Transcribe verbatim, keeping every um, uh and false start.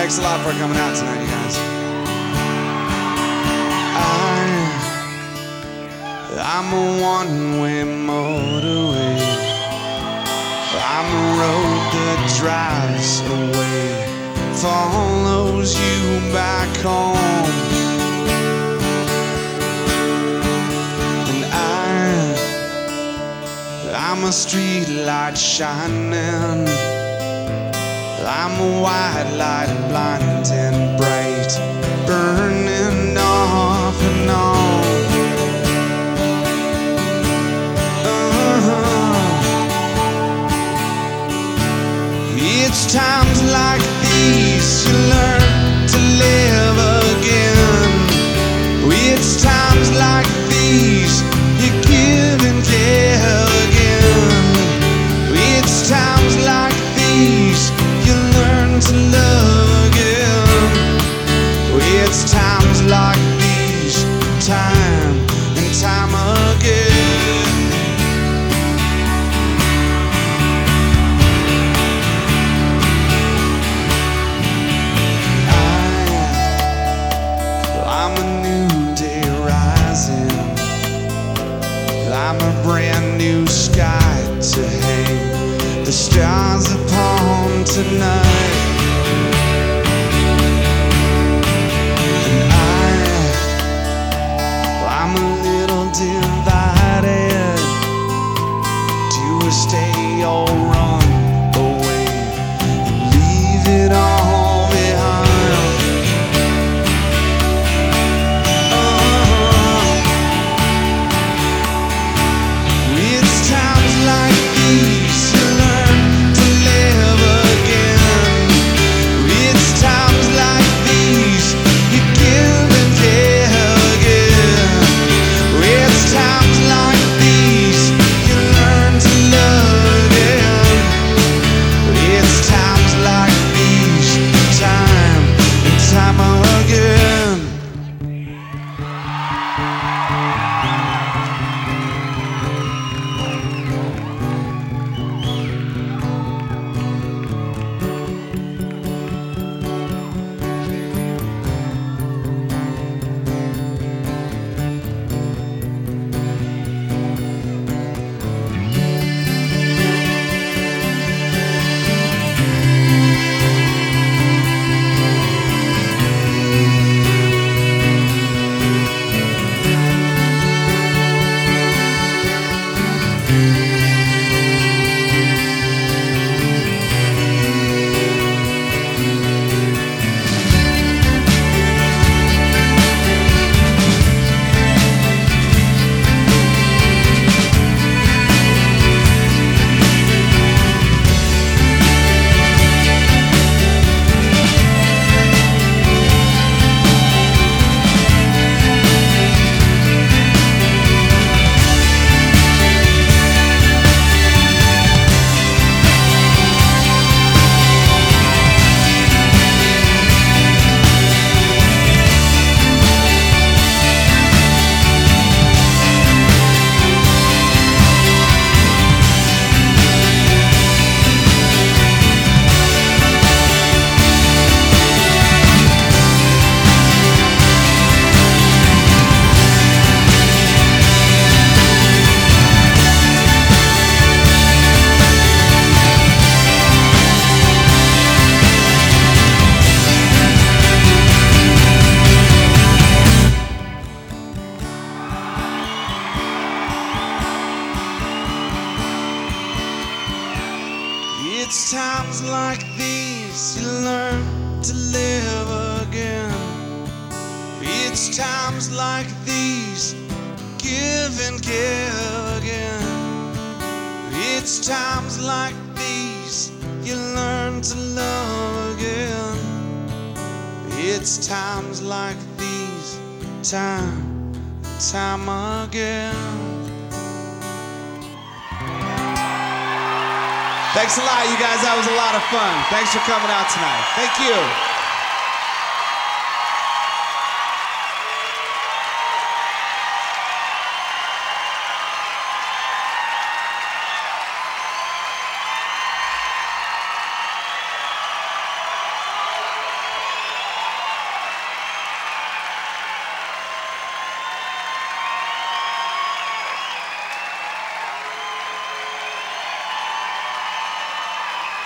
Thanks a lot for coming out tonight, you guys. I, I'm a one-way motorway. I'm a road that drives away, follows you back home. And I, I'm a street light shining. I'm a white light, blinding bright, burning off and on. It's times like these you learn to live again. It's times like these you give and give again. It's times like these you learn to love again. It's times like these, time and time again. I'm a brand new sky to hang the stars upon tonight. And I, I'm a little divided. Do I stay or run away and leave it all behind? It's times like these you learn to live again. It's times like these, give and give again. It's times like these you learn to love again. It's times like these, time and time again. Thanks a lot, you guys. That was a lot of fun. Thanks for coming out tonight. Thank you.